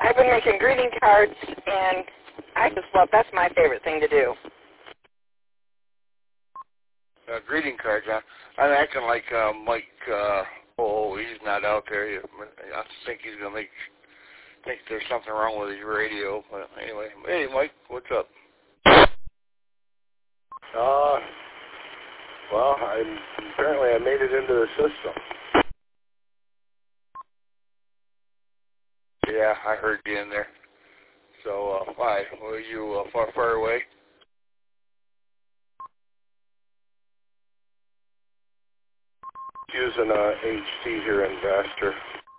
I've been making greeting cards, and that's my favorite thing to do. Greeting cards, huh? I'm acting like Mike, he's not out there. I think he's going to think there's something wrong with his radio. But anyway, hey, Mike, what's up? Well, apparently I made it into the system. Yeah, I heard you in there. So, why? Were you far away? Using HT here in Vaster.